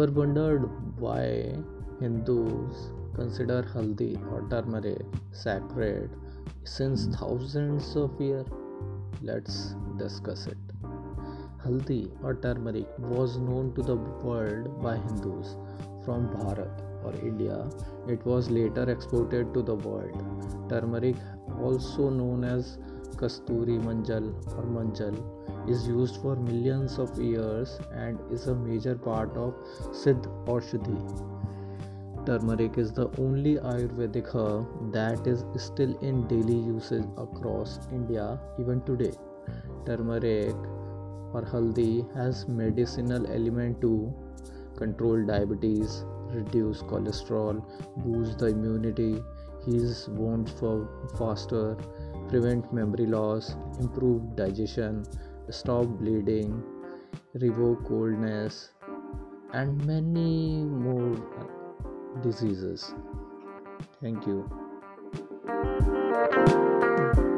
Ever wondered why Hindus consider haldi or turmeric sacred since thousands of years? Let's discuss it. Haldi or turmeric was known to the world by Hindus from Bharat or India. It was later exported to the world. Turmeric, also known as Kasturi Manjal or Manjal, is used for millions of years and is a major part of Siddh Aushadhi. Turmeric is the only Ayurvedic herb that is still in daily usage across India even today. Turmeric or haldi has medicinal element to control diabetes, reduce cholesterol, boost the immunity, heals wounds for faster, prevent memory loss, improve digestion, stop bleeding, revoke coldness, and many more diseases. Thank you.